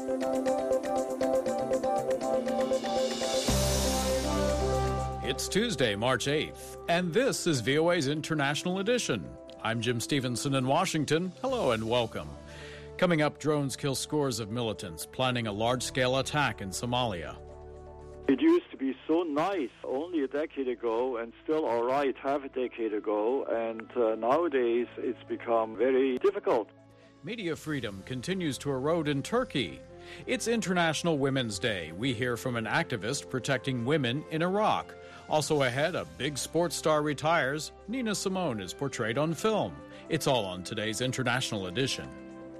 It's Tuesday, March 8th, and this is VOA's International Edition. I'm Jim Stevenson in Washington. Hello and welcome. Coming up, drones kill scores of militants planning a large-scale attack in Somalia. It used to be so nice only a decade ago and still all right half a decade ago, and nowadays it's become very difficult. Media freedom continues to erode in Turkey. It's International Women's Day. We hear from an activist protecting women in Iraq. Also ahead, a big sports star retires. Nina Simone is portrayed on film. It's all on today's International Edition.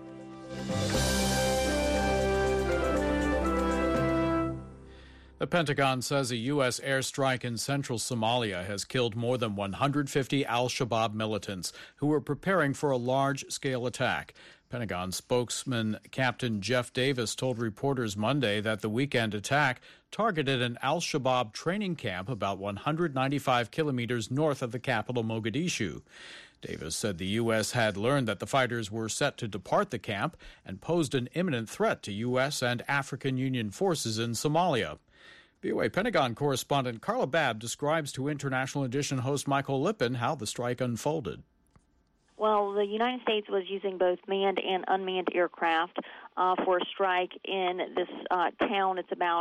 The Pentagon says a U.S. airstrike in central Somalia has killed more than 150 al-Shabaab militants who were preparing for a large-scale attack. Pentagon spokesman Captain Jeff Davis told reporters Monday that the weekend attack targeted an al-Shabaab training camp about 195 kilometers north of the capital, Mogadishu. Davis said the U.S. had learned that the fighters were set to depart the camp and posed an imminent threat to U.S. and African Union forces in Somalia. VOA Pentagon correspondent Carla Babb describes to International Edition host Michael Lippin how the strike unfolded. Well, the United States was using both manned and unmanned aircraft for a strike in this town. It's about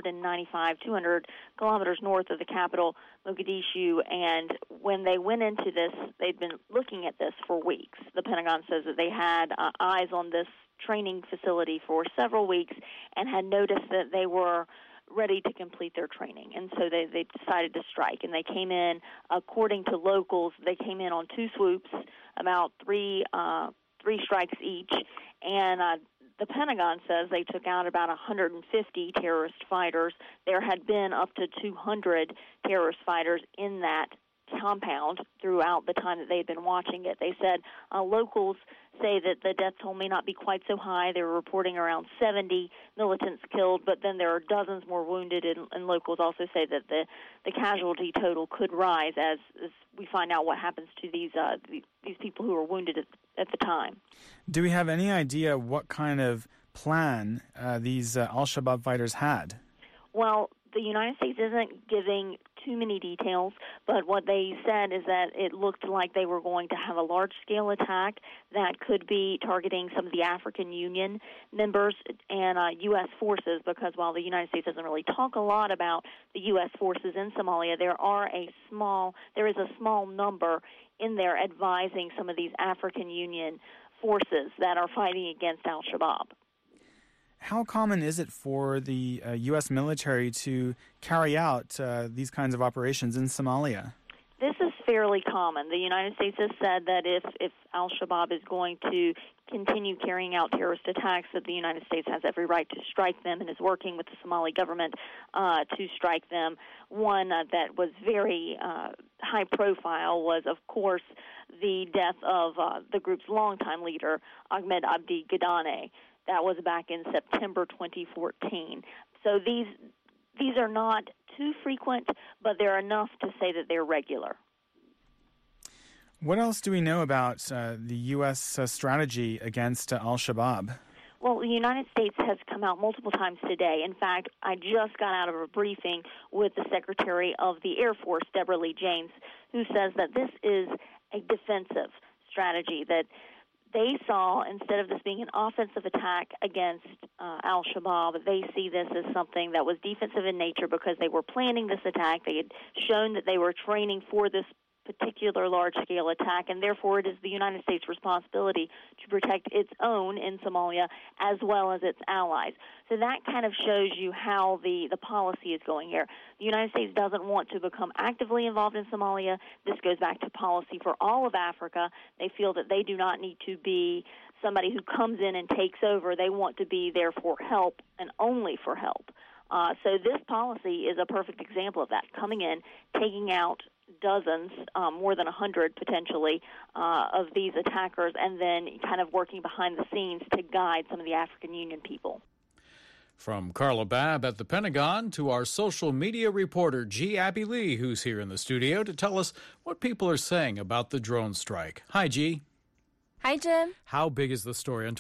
200 kilometers north of the capital, Mogadishu. And when they went into this, they'd been looking at this for weeks. The Pentagon says that they had eyes on this training facility for several weeks and had noticed that they were ready to complete their training. And so they decided to strike. And they came in, according to locals, they came in on two swoops, about three strikes each. And the Pentagon says they took out about 150 terrorist fighters. There had been up to 200 terrorist fighters in that compound throughout the time that they had been watching it. They said locals say that the death toll may not be quite so high. They were reporting around 70 militants killed, but then there are dozens more wounded, and locals also say that the casualty total could rise as we find out what happens to these people who were wounded at the time. Do we have any idea what kind of plan these al-Shabaab fighters had? Well, the United States isn't giving too many details, but what they said is that it looked like they were going to have a large-scale attack that could be targeting some of the African Union members and U.S. forces, because while the United States doesn't really talk a lot about the U.S. forces in Somalia, there is a small number in there advising some of these African Union forces that are fighting against al-Shabaab. How common is it for the U.S. military to carry out these kinds of operations in Somalia? This is fairly common. The United States has said that if al-Shabaab is going to continue carrying out terrorist attacks, that the United States has every right to strike them and is working with the Somali government to strike them. One that was very high profile was, of course, the death of the group's longtime leader, Ahmed Abdi Godane. That was back in September 2014. So these are not too frequent, but they're enough to say that they're regular. What else do we know about the U.S. strategy against al-Shabaab? Well, the United States has come out multiple times today. In fact, I just got out of a briefing with the Secretary of the Air Force, Deborah Lee James, who says that this is a defensive strategy, that they saw, instead of this being an offensive attack against al-Shabaab, they see this as something that was defensive in nature because they were planning this attack. They had shown that they were training for this particular large-scale attack, and therefore it is the United States' responsibility to protect its own in Somalia as well as its allies. So that kind of shows you how the policy is going here. The United States doesn't want to become actively involved in Somalia. This goes back to policy for all of Africa. They feel that they do not need to be somebody who comes in and takes over. They want to be there for help and only for help. So this policy is a perfect example of that, coming in, taking out dozens, more than 100 potentially, of these attackers, and then kind of working behind the scenes to guide some of the African Union people. From Carla Babb at the Pentagon to our social media reporter, G. Abby Lee, who's here in the studio to tell us what people are saying about the drone strike. Hi, G. Hi, Jim. How big is the story on Twitter?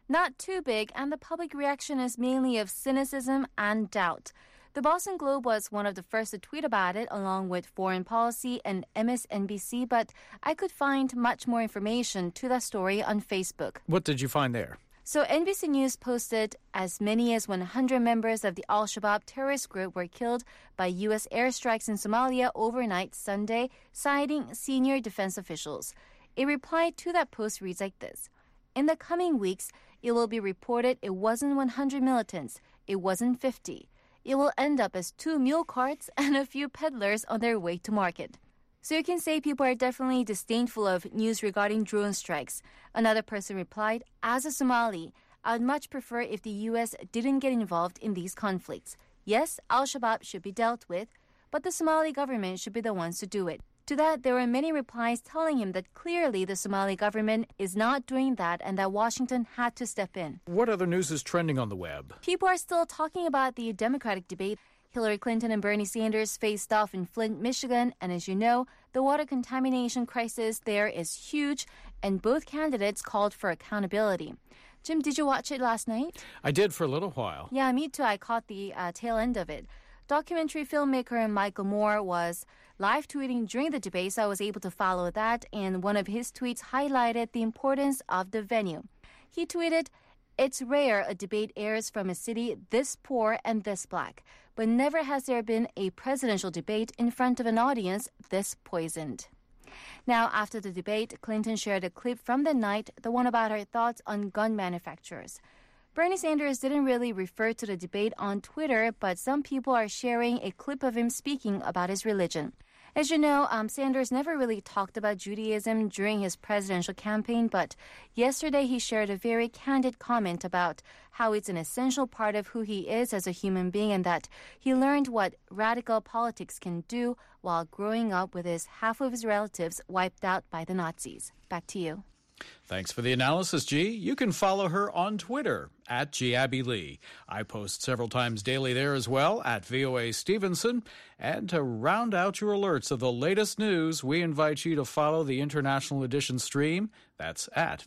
Not too big, and the public reaction is mainly of cynicism and doubt. The Boston Globe was one of the first to tweet about it, along with Foreign Policy and MSNBC, but I could find much more information to that story on Facebook. What did you find there? So NBC News posted as many as 100 members of the Al-Shabaab terrorist group were killed by U.S. airstrikes in Somalia overnight Sunday, citing senior defense officials. A reply to that post reads like this. In the coming weeks, it will be reported it wasn't 100 militants, it wasn't 50. It will end up as 2 mule carts and a few peddlers on their way to market. So you can say people are definitely disdainful of news regarding drone strikes. Another person replied, as a Somali, I would much prefer if the U.S. didn't get involved in these conflicts. Yes, Al-Shabaab should be dealt with, but the Somali government should be the ones to do it. To that, there were many replies telling him that clearly the Somali government is not doing that and that Washington had to step in. What other news is trending on the web? People are still talking about the Democratic debate. Hillary Clinton and Bernie Sanders faced off in Flint, Michigan, and as you know, the water contamination crisis there is huge, and both candidates called for accountability. Jim, did you watch it last night? I did for a little while. Yeah, me too. I caught the tail end of it. Documentary filmmaker Michael Moore was live tweeting during the debate, so I was able to follow that, and one of his tweets highlighted the importance of the venue. He tweeted, "It's rare a debate airs from a city this poor and this black, but never has there been a presidential debate in front of an audience this poisoned." Now, after the debate, Clinton shared a clip from the night, the one about her thoughts on gun manufacturers. Bernie Sanders didn't really refer to the debate on Twitter, but some people are sharing a clip of him speaking about his religion. As you know, Sanders never really talked about Judaism during his presidential campaign, but yesterday he shared a very candid comment about how it's an essential part of who he is as a human being and that he learned what radical politics can do while growing up with half of his relatives wiped out by the Nazis. Back to you. Thanks for the analysis, G. You can follow her on Twitter at GAbbyLee. I post several times daily there as well at VOA Stevenson. And to round out your alerts of the latest news, we invite you to follow the International Edition stream. That's at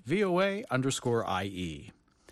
VOA_IE.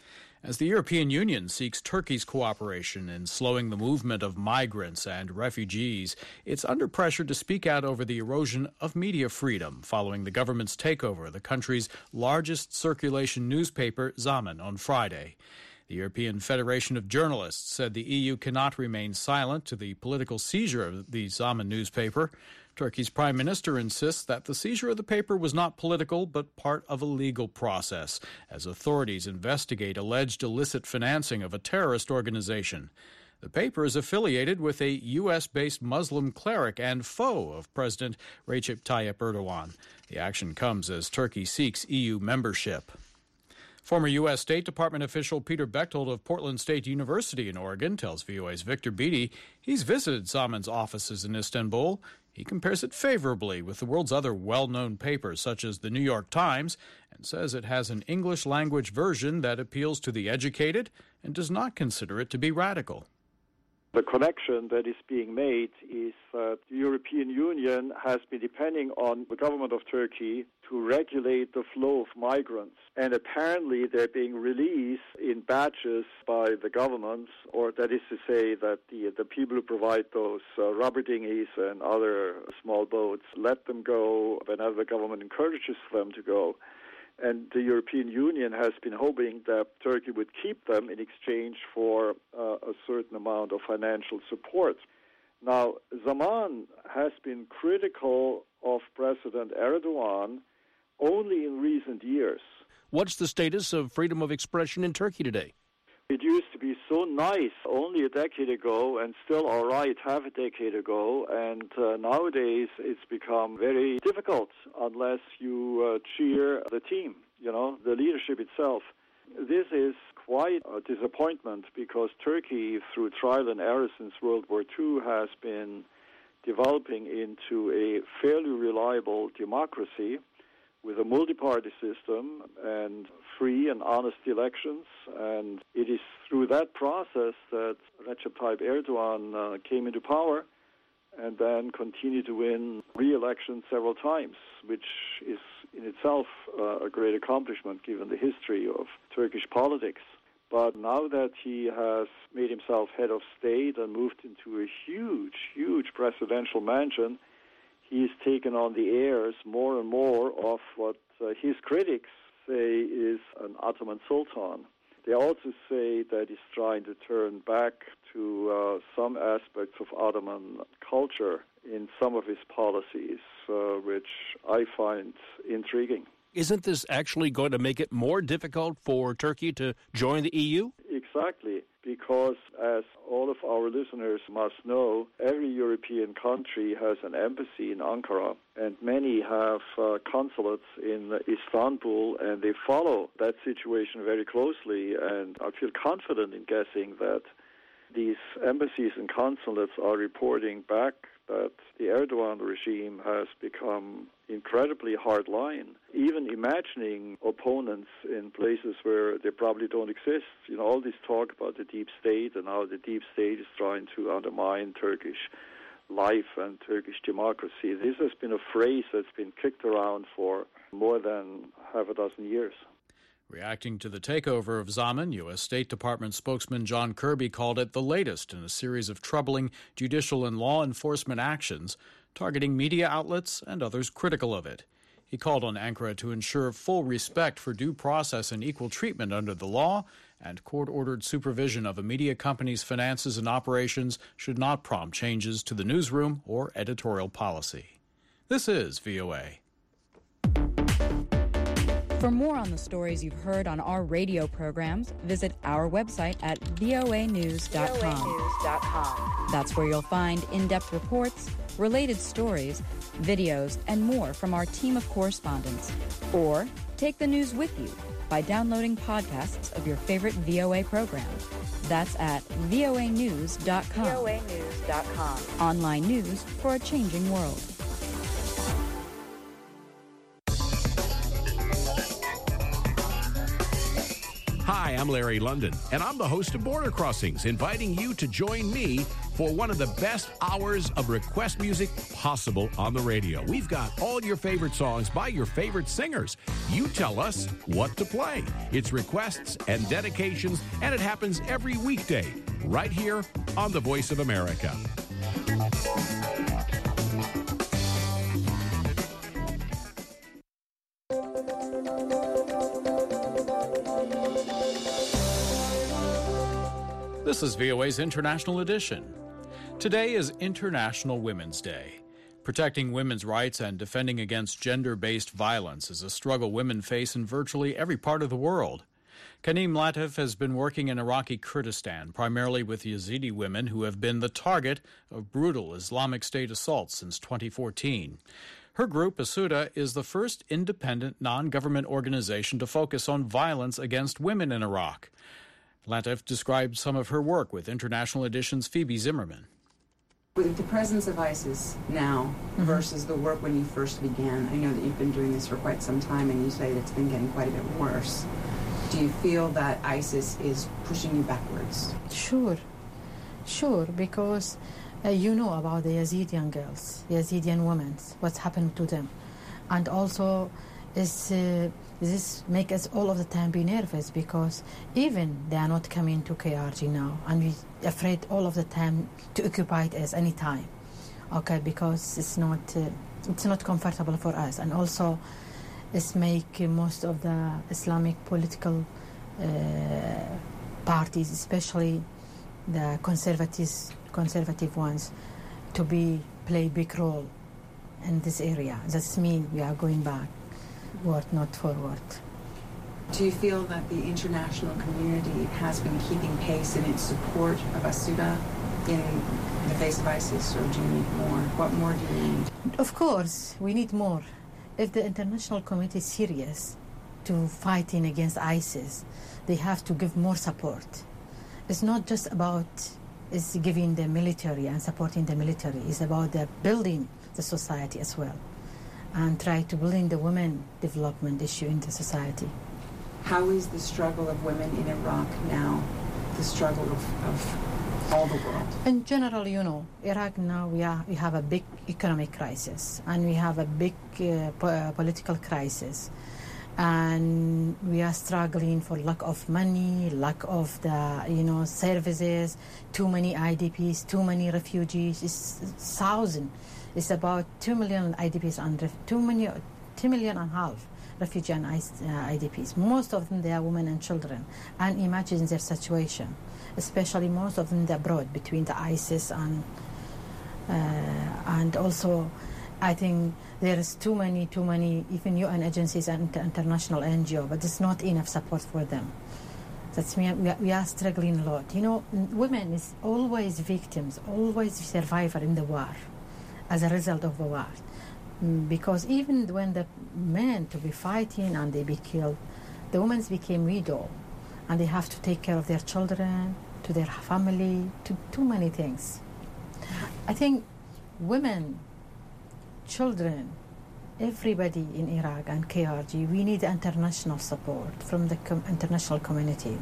As the European Union seeks Turkey's cooperation in slowing the movement of migrants and refugees, it's under pressure to speak out over the erosion of media freedom following the government's takeover of the country's largest circulation newspaper, Zaman, on Friday. The European Federation of Journalists said the EU cannot remain silent to the political seizure of the Zaman newspaper. Turkey's prime minister insists that the seizure of the paper was not political but part of a legal process, as authorities investigate alleged illicit financing of a terrorist organization. The paper is affiliated with a U.S.-based Muslim cleric and foe of President Recep Tayyip Erdogan. The action comes as Turkey seeks EU membership. Former U.S. State Department official Peter Bechtold of Portland State University in Oregon tells VOA's Victor Beatty he's visited Zaman's offices in Istanbul. He compares it favorably with the world's other well-known papers, such as the New York Times, and says it has an English-language version that appeals to the educated and does not consider it to be radical. The connection that is being made is that the European Union has been depending on the government of Turkey to regulate the flow of migrants. And apparently they're being released in batches by the government, or that is to say that the people who provide those rubber dinghies and other small boats let them go whenever the government encourages them to go. And the European Union has been hoping that Turkey would keep them in exchange for a certain amount of financial support. Now, Zaman has been critical of President Erdogan only in recent years. What's the status of freedom of expression in Turkey today? It used to be so nice only a decade ago and still all right half a decade ago, and nowadays it's become very difficult unless you cheer the team, the leadership itself. This is quite a disappointment because Turkey, through trial and error since World War II, has been developing into a fairly reliable democracy with a multi-party system and free and honest elections. And it is through that process that Recep Tayyip Erdogan came into power. and then continue to win re-election several times, which is in itself a great accomplishment given the history of Turkish politics. But now that he has made himself head of state and moved into a huge, huge presidential mansion, he's taken on the airs more and more of what his critics say is an Ottoman Sultan. They also say that he's trying to turn back to some aspects of Ottoman culture in some of his policies, which I find intriguing. Isn't this actually going to make it more difficult for Turkey to join the EU? Exactly, because as all of our listeners must know, every European country has an embassy in Ankara, and many have consulates in Istanbul, and they follow that situation very closely, and I feel confident in guessing that these embassies and consulates are reporting back that the Erdogan regime has become incredibly hardline, even imagining opponents in places where they probably don't exist. You know, all this talk about the deep state and how the deep state is trying to undermine Turkish life and Turkish democracy. This has been a phrase that's been kicked around for more than half a dozen years. Reacting to the takeover of Zaman, U.S. State Department spokesman John Kirby called it the latest in a series of troubling judicial and law enforcement actions targeting media outlets and others critical of it. He called on Ankara to ensure full respect for due process and equal treatment under the law, and court-ordered supervision of a media company's finances and operations should not prompt changes to the newsroom or editorial policy. This is VOA. For more on the stories you've heard on our radio programs, visit our website at voanews.com. That's where you'll find in-depth reports, related stories, videos, and more from our team of correspondents. Or take the news with you by downloading podcasts of your favorite VOA program. That's at voanews.com. voanews.com. Online news for a changing world. Hi, I'm Larry London, and I'm the host of Border Crossings, inviting you to join me for one of the best hours of request music possible on the radio. We've got all your favorite songs by your favorite singers. You tell us what to play. It's requests and dedications, and it happens every weekday right here on The Voice of America. This is VOA's International Edition. Today is International Women's Day. Protecting women's rights and defending against gender-based violence is a struggle women face in virtually every part of the world. Kaneem Latif has been working in Iraqi Kurdistan, primarily with Yazidi women who have been the target of brutal Islamic State assaults since 2014. Her group, Asuda, is the first independent non-government organization to focus on violence against women in Iraq. Latif described some of her work with International Edition's Phoebe Zimmerman. With the presence of ISIS now versus the work when you first began, I know that you've been doing this for quite some time and you say that it's been getting quite a bit worse. Do you feel that ISIS is pushing you backwards? Sure, because you know about the Yazidi girls, Yazidi women, what's happened to them. And also, this makes us all of the time be nervous because even they are not coming to KRG now, and we're afraid all of the time to occupy it as any time, okay? Because it's not comfortable for us, and also it's make most of the Islamic political parties, especially the conservative ones, to play big role in this area. That means we are going back. Word, not forward. Do you feel that the international community has been keeping pace in its support of Asuda in the face of ISIS, or do you need more? What more do you need? Of course, we need more. If the international community is serious to fighting against ISIS, they have to give more support. It's not just about giving the military and supporting the military. It's about building the society as well, and try to build the women development issue in the society. How is the struggle of women in Iraq now, the struggle of all the world? In general, Iraq now we have a big economic crisis, and we have a big political crisis, and we are struggling for lack of money, lack of the services, too many IDPs, too many refugees. It's thousands. It's about 2 million IDPs and 2 million and a half refugee and IDPs. Most of them, they are women and children. And imagine their situation, especially most of them abroad between the ISIS and also I think there is too many, even UN agencies and international NGO, but there's not enough support for them. That's we are struggling a lot. Women is always victims, always survivor in the war as a result of the war. Because even when the men to be fighting and they be killed, the women became widow, and they have to take care of their children, to their family, to too many things. I think women, children, everybody in Iraq and KRG, we need international support from the international community.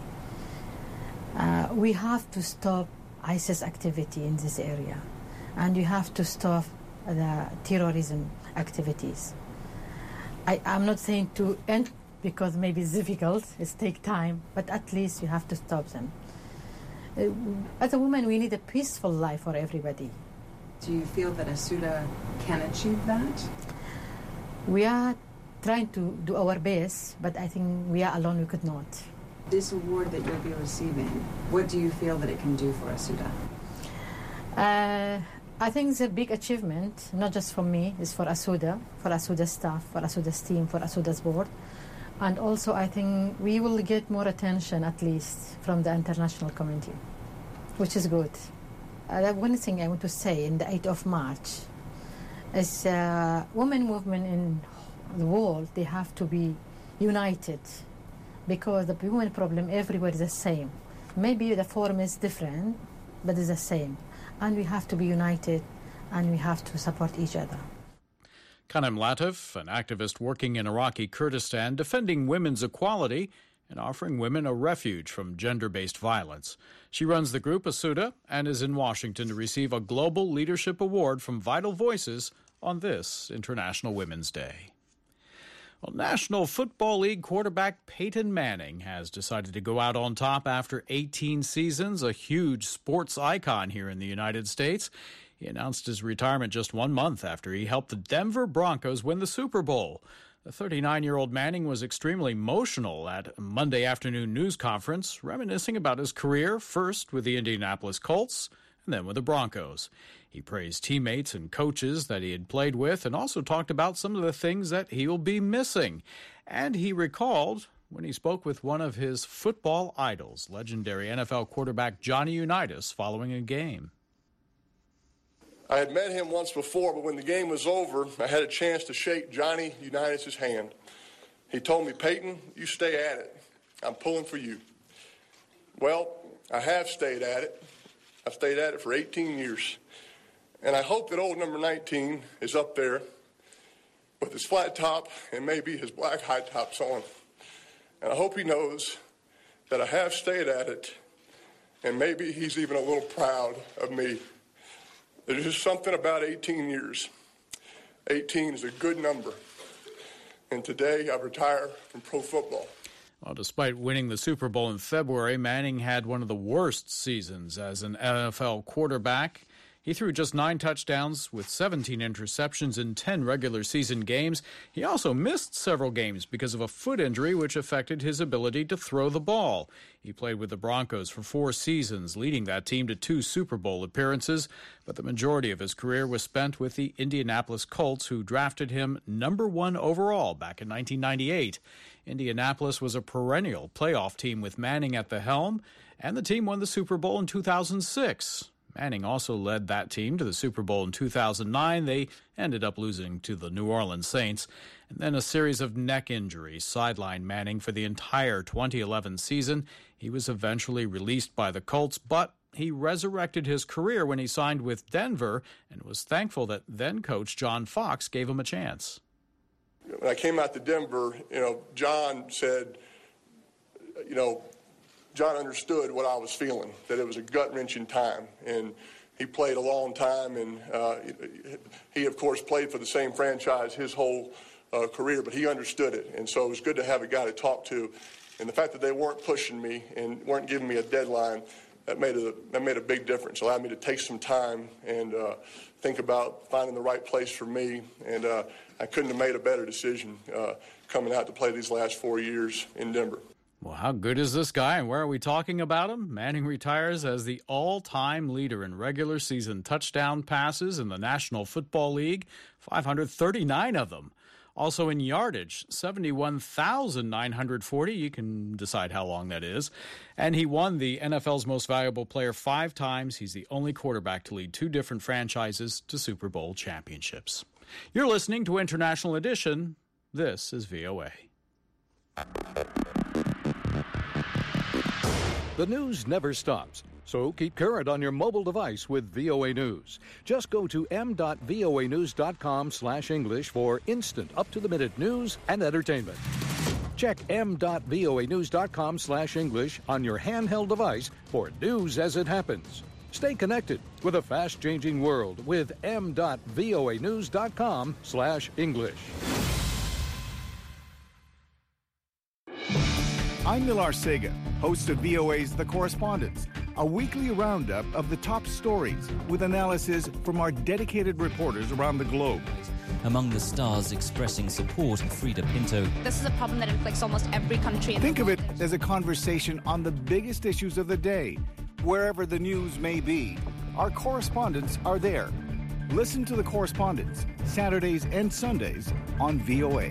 We have to stop ISIS activity in this area, and we have to stop the terrorism activities. I'm not saying to end, because maybe it's difficult, it takes time, but at least you have to stop them. As a woman, we need a peaceful life for everybody. Do you feel that Asuda can achieve that? We are trying to do our best, but I think we are alone, we could not. This award that you'll be receiving, what do you feel that it can do for Asuda? I think it's a big achievement, not just for me, it's for Asuda's staff, for Asuda's team, for Asuda's board. And also I think we will get more attention, at least, from the international community, which is good. One thing I want to say in the 8th of March is women movement in the world, they have to be united, because the women problem everywhere is the same. Maybe the form is different, but it's the same. And we have to be united, and we have to support each other. Kanem Latif, an activist working in Iraqi Kurdistan, defending women's equality and offering women a refuge from gender-based violence. She runs the group Asuda and is in Washington to receive a Global Leadership Award from Vital Voices on this International Women's Day. Well, National Football League quarterback Peyton Manning has decided to go out on top after 18 seasons, a huge sports icon here in the United States. He announced his retirement just 1 month after he helped the Denver Broncos win the Super Bowl. The 39-year-old Manning was extremely emotional at a Monday afternoon news conference, reminiscing about his career, first with the Indianapolis Colts and then with the Broncos. He praised teammates and coaches that he had played with and also talked about some of the things that he will be missing. And he recalled when he spoke with one of his football idols, legendary NFL quarterback Johnny Unitas, following a game. I had met him once before, but when the game was over, I had a chance to shake Johnny Unitas' hand. He told me, "Peyton, you stay at it. I'm pulling for you." Well, I have stayed at it. I've stayed at it for 18 years. And I hope that old number 19 is up there with his flat top and maybe his black high tops on. And I hope he knows that I have stayed at it, and maybe he's even a little proud of me. There's just something about 18 years. 18 is a good number. And today I retire from pro football. Well, despite winning the Super Bowl in February, Manning had one of the worst seasons as an NFL quarterback. He threw just 9 touchdowns with 17 interceptions in 10 regular season games. He also missed several games because of a foot injury, which affected his ability to throw the ball. He played with the Broncos for 4 seasons, leading that team to 2 Super Bowl appearances. But the majority of his career was spent with the Indianapolis Colts, who drafted him number 1 overall back in 1998. Indianapolis was a perennial playoff team with Manning at the helm, and the team won the Super Bowl in 2006. Manning also led that team to the Super Bowl in 2009. They ended up losing to the New Orleans Saints. And then a series of neck injuries sidelined Manning for the entire 2011 season. He was eventually released by the Colts, but he resurrected his career when he signed with Denver and was thankful that then-coach John Fox gave him a chance. When I came out to Denver, John said, John understood what I was feeling, that it was a gut-wrenching time. And he played a long time, and he, of course, played for the same franchise his whole career, but he understood it. And so it was good to have a guy to talk to. And the fact that they weren't pushing me and weren't giving me a deadline, that made a big difference. It allowed me to take some time and think about finding the right place for me. And I couldn't have made a better decision coming out to play these last 4 years in Denver. Well, how good is this guy, and where are we talking about him? Manning retires as the all-time leader in regular season touchdown passes in the National Football League, 539 of them. Also in yardage, 71,940. You can decide how long that is. And he won the NFL's Most Valuable Player 5 times. He's the only quarterback to lead 2 different franchises to Super Bowl championships. You're listening to International Edition. This is VOA. The news never stops, so keep current on your mobile device with VOA News. Just go to m.voanews.com/English for instant, up-to-the-minute news and entertainment. Check m.voanews.com/English on your handheld device for news as it happens. Stay connected with a fast-changing world with m.voanews.com/English. I'm Nilar Sega, host of VOA's The Correspondents, a weekly roundup of the top stories with analysis from our dedicated reporters around the globe. Among the stars expressing support, Frida Pinto. This is a problem that inflicts almost every country in the world. Think of it as a conversation on the biggest issues of the day, wherever the news may be. Our correspondents are there. Listen to The Correspondents, Saturdays and Sundays on VOA.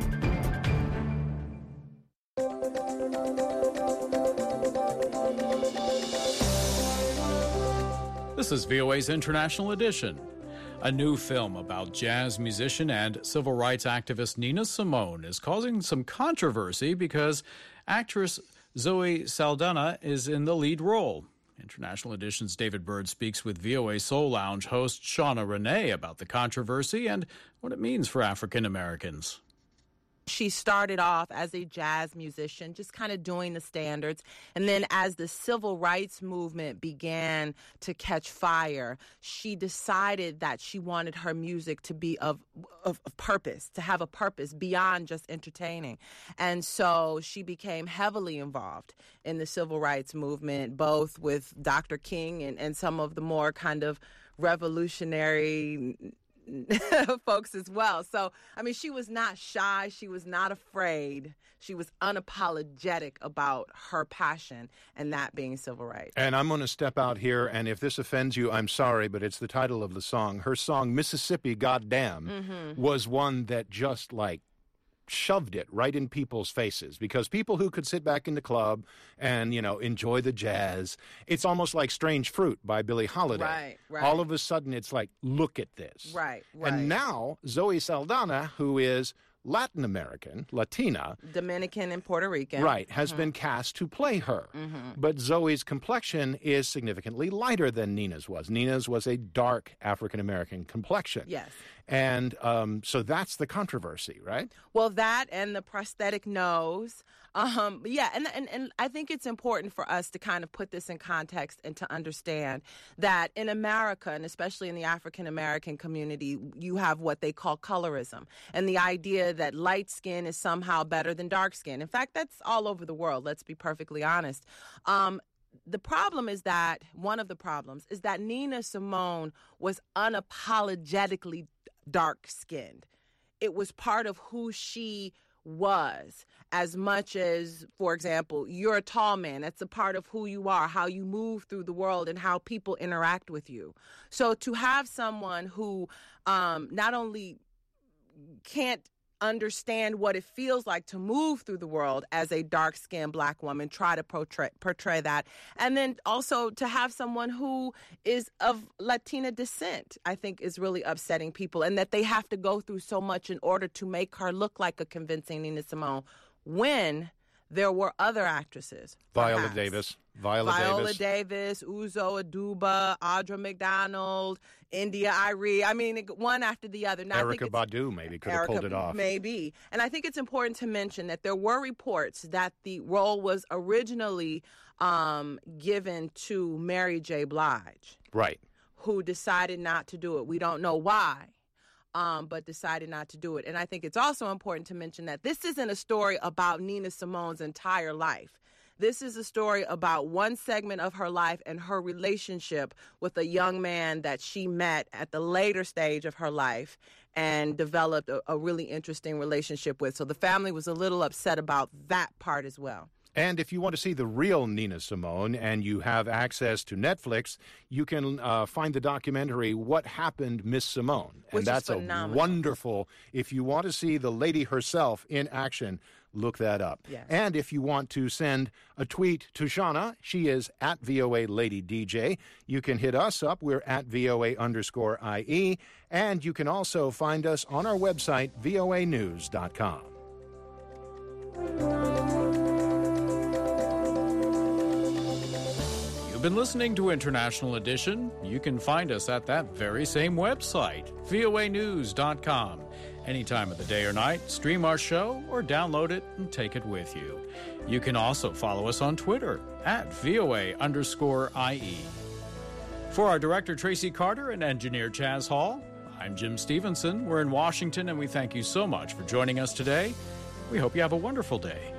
This is VOA's International Edition. A new film about jazz musician and civil rights activist Nina Simone is causing some controversy because actress Zoe Saldana is in the lead role. International Edition's David Byrd speaks with VOA Soul Lounge host Shauna Renee about the controversy and what it means for African Americans. She started off as a jazz musician, just kind of doing the standards. And then as the civil rights movement began to catch fire, she decided that she wanted her music to be of purpose, to have a purpose beyond just entertaining. And so she became heavily involved in the civil rights movement, both with Dr. King and some of the more kind of revolutionary folks as well. So, I mean, she was not shy. She was not afraid. She was unapologetic about her passion, and that being civil rights. And I'm going to step out here, and if this offends you, I'm sorry, but it's the title of the song. Her song, Mississippi Goddamn, was one that just shoved it right in people's faces, because people who could sit back in the club and, enjoy the jazz, it's almost like Strange Fruit by Billie Holiday. Right. All of a sudden, it's like, look at this. Right. And now, Zoe Saldana, who is Latin American, Latina. Dominican and Puerto Rican. Right, has been cast to play her. But Zoe's complexion is significantly lighter than Nina's was. Nina's was a dark African-American complexion. Yes. And so that's the controversy, right? Well, that and the prosthetic nose. Yeah, and I think it's important for us to kind of put this in context and to understand that in America, and especially in the African-American community, you have what they call colorism, and the idea that light skin is somehow better than dark skin. In fact, that's all over the world, let's be perfectly honest. The problem is that, one of the problems is that Nina Simone was unapologetically dark-skinned. It was part of who she was, as much as, for example, you're a tall man. That's a part of who you are, how you move through the world and how people interact with you. So to have someone who not only can't understand what it feels like to move through the world as a dark-skinned Black woman, try to portray that. And then also to have someone who is of Latina descent, I think is really upsetting people, and that they have to go through so much in order to make her look like a convincing Nina Simone when there were other actresses. Viola Davis, Uzo Aduba, Audra McDonald, India Arie. I mean, one after the other. Now, Erykah Badu maybe could have pulled it off. Maybe. And I think it's important to mention that there were reports that the role was originally given to Mary J. Blige. Right. Who decided not to do it. We don't know why, but decided not to do it. And I think it's also important to mention that this isn't a story about Nina Simone's entire life. This is a story about one segment of her life and her relationship with a young man that she met at the later stage of her life and developed a really interesting relationship with. So the family was a little upset about that part as well. And if you want to see the real Nina Simone and you have access to Netflix, you can find the documentary What Happened, Miss Simone. And that's a wonderful, if you want to see the lady herself in action, look that up. Yes. And if you want to send a tweet to Shauna, she is at VOA Lady DJ. You can hit us up. We're at VOA_IE. And you can also find us on our website, voanews.com. You've been listening to International Edition. You can find us at that very same website, voanews.com. Any time of the day or night, stream our show or download it and take it with you. You can also follow us on Twitter at VOA_IE. For our director, Tracy Carter, and engineer, Chaz Hall, I'm Jim Stevenson. We're in Washington, and we thank you so much for joining us today. We hope you have a wonderful day.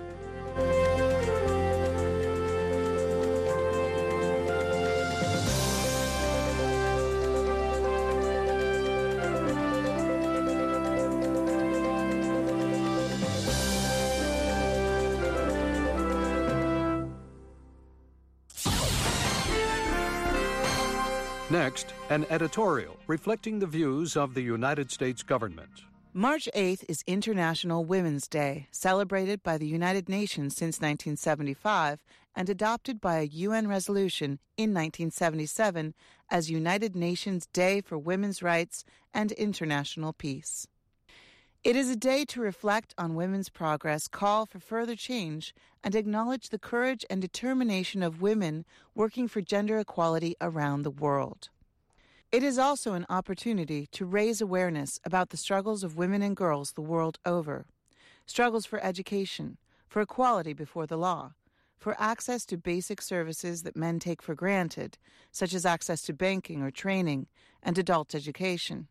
Next, an editorial reflecting the views of the United States government. March 8th is International Women's Day, celebrated by the United Nations since 1975 and adopted by a UN resolution in 1977 as United Nations Day for Women's Rights and International Peace. It is a day to reflect on women's progress, call for further change, and acknowledge the courage and determination of women working for gender equality around the world. It is also an opportunity to raise awareness about the struggles of women and girls the world over. Struggles for education, for equality before the law, for access to basic services that men take for granted, such as access to banking or training, and adult education.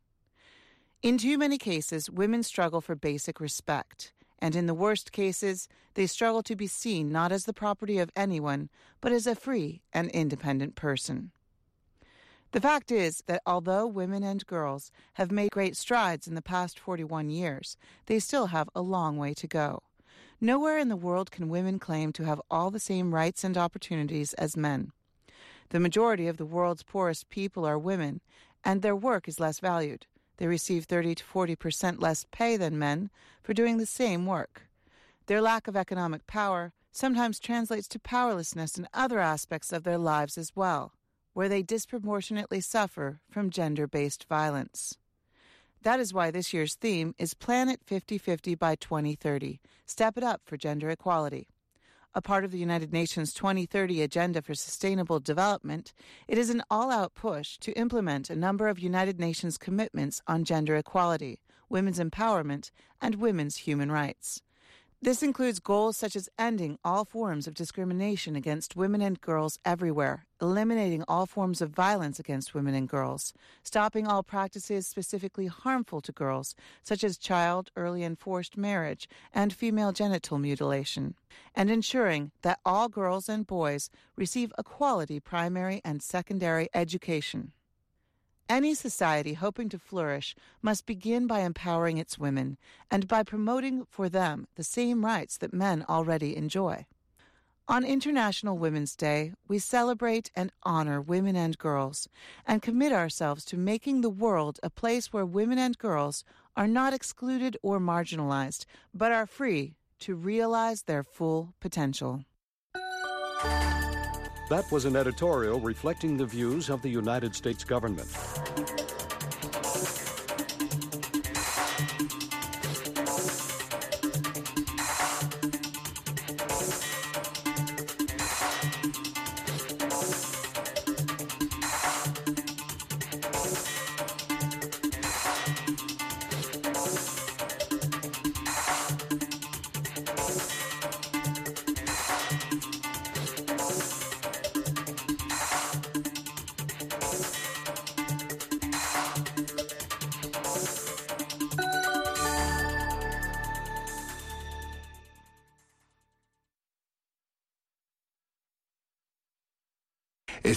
In too many cases, women struggle for basic respect, and in the worst cases, they struggle to be seen not as the property of anyone, but as a free and independent person. The fact is that although women and girls have made great strides in the past 41 years, they still have a long way to go. Nowhere in the world can women claim to have all the same rights and opportunities as men. The majority of the world's poorest people are women, and their work is less valued. They receive 30 to 40% less pay than men for doing the same work. Their lack of economic power sometimes translates to powerlessness in other aspects of their lives as well, where they disproportionately suffer from gender-based violence. That is why this year's theme is Planet 50/50 by 2030, Step It Up for Gender Equality. A part of the United Nations 2030 Agenda for Sustainable Development, it is an all-out push to implement a number of United Nations commitments on gender equality, women's empowerment, and women's human rights. This includes goals such as ending all forms of discrimination against women and girls everywhere, eliminating all forms of violence against women and girls, stopping all practices specifically harmful to girls, such as child, early and forced marriage, and female genital mutilation, and ensuring that all girls and boys receive a quality primary and secondary education. Any society hoping to flourish must begin by empowering its women and by promoting for them the same rights that men already enjoy. On International Women's Day, we celebrate and honor women and girls and commit ourselves to making the world a place where women and girls are not excluded or marginalized, but are free to realize their full potential. That was an editorial reflecting the views of the United States government.